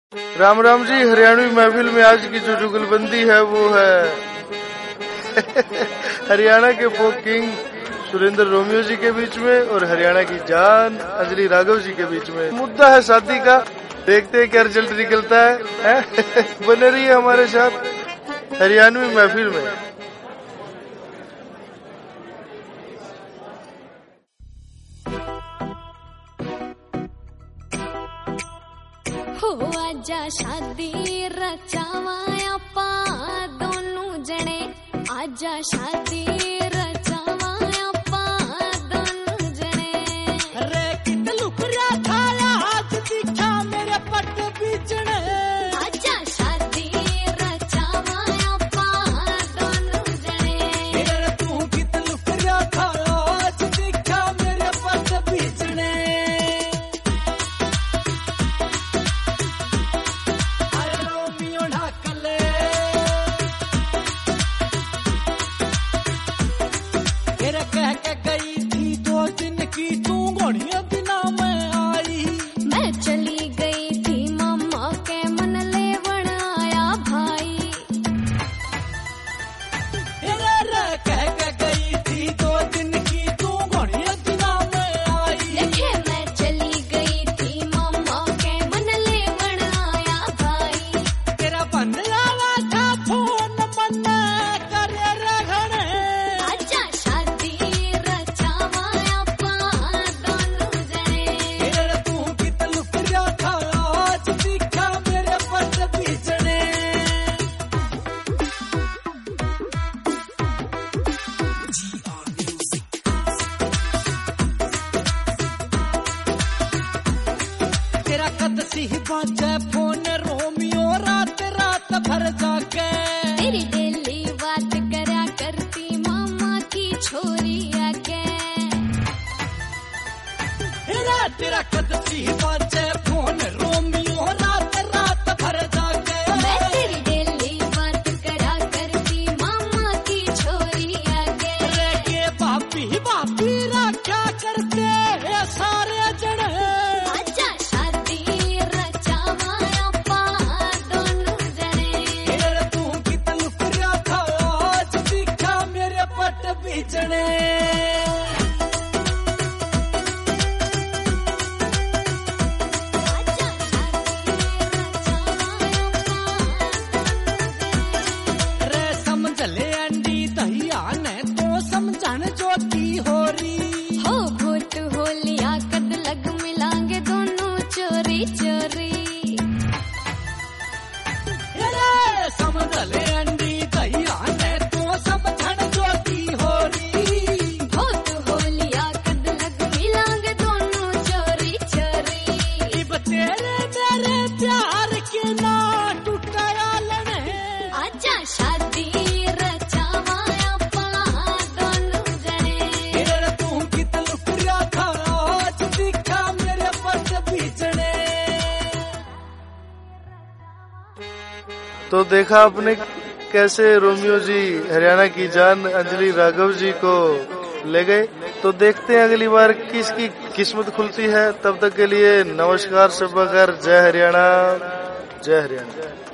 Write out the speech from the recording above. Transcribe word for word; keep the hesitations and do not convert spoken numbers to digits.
राम राम जी। हरियाणवी महफिल में आज की जो जुगलबंदी है वो है हरियाणा के folk king Surendra Romeo ji के बीच में और हरियाणा की जान अंजलि राघव जी के बीच में। मुद्दा है शादी का, देखते हैं क्या रिजल्ट निकलता है, है? बने रहिए हमारे साथ हरियाणवी महफिल में। हो आजा शादी रचावा आपा दोनों जने, आजा शादी रचावा आपा दोनों जने। अरे कित लुकरा खाया हाथ दिखा मेरे पट बीचने, आजा शादी रचावा आपा दोनों जने। अरे तू कित लुकरा खाया हाथ दिखा मेरे पट बीचने। कह के गई थी दो दिन की तू घोड़िया बिना मैं आई, मैं चली गई थी मम्मा के मन लेवण आया भाई। रे कह के गई थी दो दिन की तू घोड़िया बिना मैं आई, देखे मैं चली गई थी मम्मा के मन लेवण आया भाई। तेरा बन लावा था फोन मन करे रगड़े, आजा शादी रचावा आपा दोनों जने। तू कित लुकरा खाया आज दिखा मेरे पट बीचने। तेरा कद सी बाजे फोन रोमियो रात रात भर जाके, तेरी डेली बात करा करती मामा की छोरी आके। तेरा कद सी बाजे फोन रोमियो रात रात भर जाके, मैं तेरी डेली बात करा करती मामा की छोरी आके। रे के बापी बापी क्या करते हैं सारे जने। आजा शादी रचावा आपा दोनों जने। तू कित लुकरा खाया आज दिखा मेरे पट बीचने। आजा शादी रचावा आपा दोनों जने। रे समझ ले अंडी दहिया ने तो समझण जोती हो रही, हो घोट हो लिया कद लग मिलांगे दोनों चोरी चोरी। रे समझ ले अंडी दहिया ने तो समझण जोती हो रही, घोट हो लिया कद लग मिलांगे दोनों चोरी चोरी। इब तेरे मेरे प्यार के ना टूटाया लने। आजा शादी रचावा आपा दोनों जने। रे तू कित लुकरा खाया आज दिखा मेरे पट बीचने। तो देखा आपने कैसे रोमियो जी हरियाणा की जान अंजलि राघव जी को ले गए। तो देखते हैं अगली बार किसकी किस्मत खुलती है। तब तक के लिए नमस्कार, सब बखैर, जय हरियाणा, जय हरियाणा।